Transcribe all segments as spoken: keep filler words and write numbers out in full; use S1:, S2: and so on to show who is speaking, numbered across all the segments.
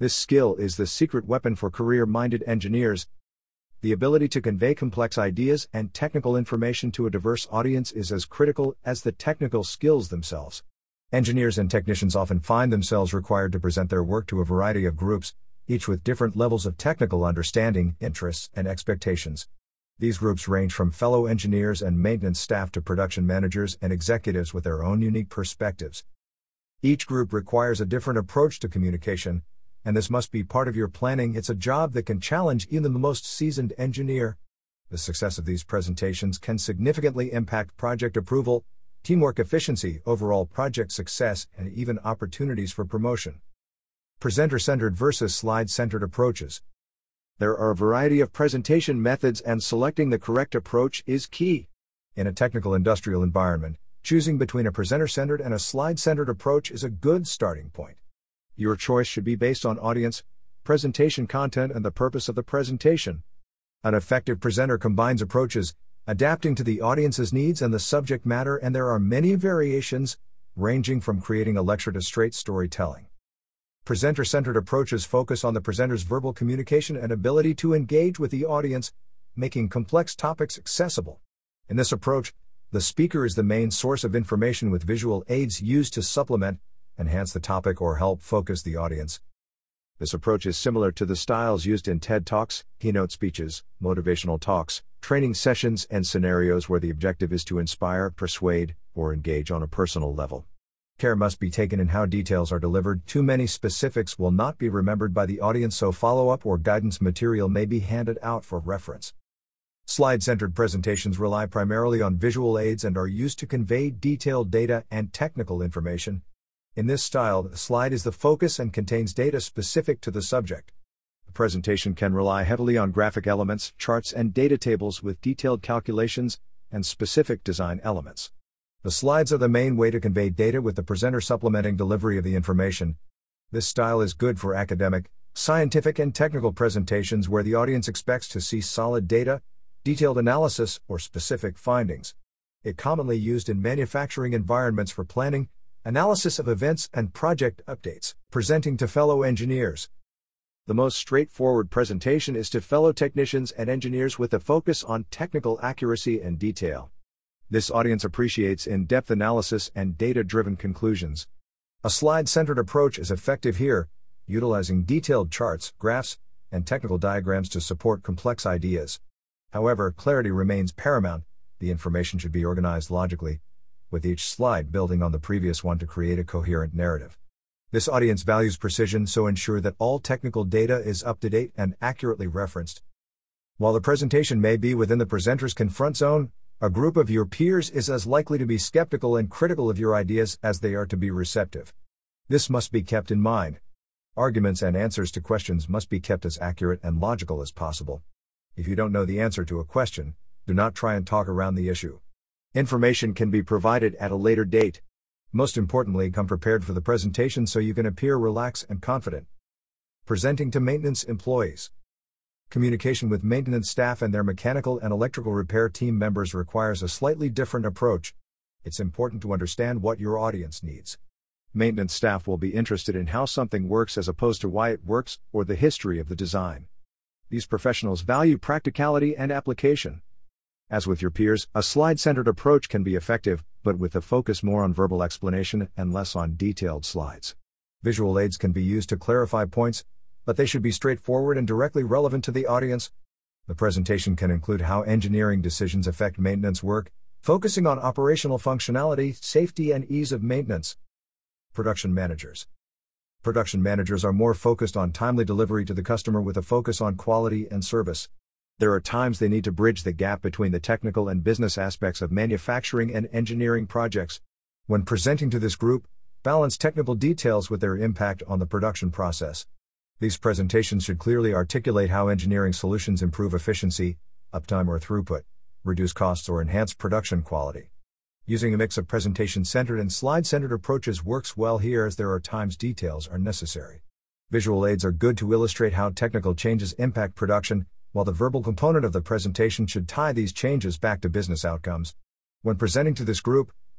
S1: This skill is the secret weapon for career-minded engineers. The ability to convey complex ideas and technical information to a diverse audience is as critical as the technical skills themselves. Engineers and technicians often find themselves required to present their work to a variety of groups, each with different levels of technical understanding, interests, and expectations. These groups range from fellow engineers and maintenance staff to production managers and executives with their own unique perspectives. Each group requires a different approach to communication, and this must be part of your planning. It's a job that can challenge even the most seasoned engineer. The success of these presentations can significantly impact project approval, teamwork efficiency, overall project success, and even opportunities for promotion. Presenter-centered versus slide-centered approaches. There are a variety of presentation methods, and selecting the correct approach is key. In a technical industrial environment, choosing between a presenter-centered and a slide-centered approach is a good starting point. Your choice should be based on audience, presentation content, and the purpose of the presentation. An effective presenter combines approaches, adapting to the audience's needs and the subject matter, and there are many variations, ranging from creating a lecture to straight storytelling. Presenter-centered approaches focus on the presenter's verbal communication and ability to engage with the audience, making complex topics accessible. In this approach, the speaker is the main source of information, with visual aids used to supplement, enhance the topic, or help focus the audience. This approach is similar to the styles used in TED Talks, keynote speeches, motivational talks, training sessions, and scenarios where the objective is to inspire, persuade, or engage on a personal level. Care must be taken in how details are delivered. Too many specifics will not be remembered by the audience, so follow-up or guidance material may be handed out for reference. Slide-centered presentations rely primarily on visual aids and are used to convey detailed data and technical information. In this style, the slide is the focus and contains data specific to the subject. The presentation can rely heavily on graphic elements, charts, and data tables with detailed calculations and specific design elements. The slides are the main way to convey data, with the presenter supplementing delivery of the information. This style is good for academic, scientific, and technical presentations where the audience expects to see solid data, detailed analysis, or specific findings. It commonly used in manufacturing environments for planning, analysis of events, and project updates, presenting to fellow engineers. The most straightforward presentation is to fellow technicians and engineers, with a focus on technical accuracy and detail. This audience appreciates in-depth analysis and data-driven conclusions. A slide-centered approach is effective here, utilizing detailed charts, graphs, and technical diagrams to support complex ideas. However, clarity remains paramount. The information should be organized logically, with each slide building on the previous one to create a coherent narrative. This audience values precision, so ensure that all technical data is up to date and accurately referenced. While the presentation may be within the presenter's comfort zone, a group of your peers is as likely to be skeptical and critical of your ideas as they are to be receptive. This must be kept in mind. Arguments and answers to questions must be kept as accurate and logical as possible. If you don't know the answer to a question, do not try and talk around the issue. Information can be provided at a later date. Most importantly, come prepared for the presentation so you can appear relaxed and confident. Presenting to maintenance employees. Communication with maintenance staff and their mechanical and electrical repair team members requires a slightly different approach. It's important to understand what your audience needs. Maintenance staff will be interested in how something works as opposed to why it works, or the history of the design. These professionals value practicality and application. As with your peers, a slide-centered approach can be effective, but with a focus more on verbal explanation and less on detailed slides. Visual aids can be used to clarify points, but they should be straightforward and directly relevant to the audience. The presentation can include how engineering decisions affect maintenance work, focusing on operational functionality, safety, and ease of maintenance. Production managers. Production managers are more focused on timely delivery to the customer, with a focus on quality and service. There are times they need to bridge the gap between the technical and business aspects of manufacturing and engineering projects. When presenting to this group, balance technical details with their impact on the production process. These presentations should clearly articulate how engineering solutions improve efficiency, uptime or throughput, reduce costs, or enhance production quality. Using a mix of presentation-centered and slide-centered approaches works well here, as there are times details are necessary. Visual aids are good to illustrate how technical changes impact production, while the verbal component of the presentation should tie these changes back to business outcomes. When presenting to this group,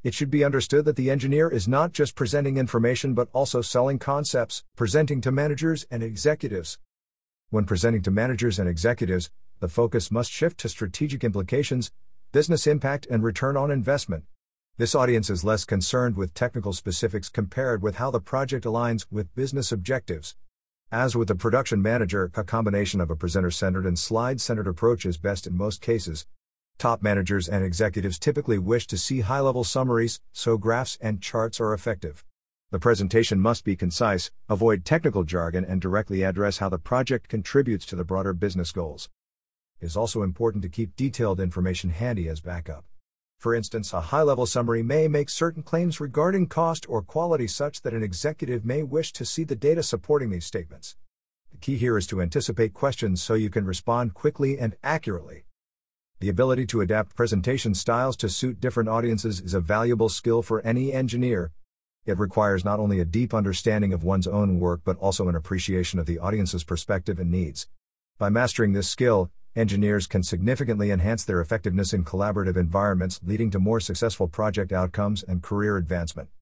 S1: It should be understood that the engineer is not just presenting information but also selling concepts, presenting to managers and executives. When presenting to managers and executives, the focus must shift to strategic implications, business impact, and return on investment. This audience is less concerned with technical specifics compared with how the project aligns with business objectives. As with the production manager, a combination of a presenter-centered and slide-centered approach is best in most cases. Top managers and executives typically wish to see high-level summaries, so graphs and charts are effective. The presentation must be concise, avoid technical jargon, and directly address how the project contributes to the broader business goals. It is also important to keep detailed information handy as backup. For instance, a high-level summary may make certain claims regarding cost or quality such that an executive may wish to see the data supporting these statements. The key here is to anticipate questions so you can respond quickly and accurately. The ability to adapt presentation styles to suit different audiences is a valuable skill for any engineer. It requires not only a deep understanding of one's own work but also an appreciation of the audience's perspective and needs. By mastering this skill, engineers can significantly enhance their effectiveness in collaborative environments, leading to more successful project outcomes and career advancement.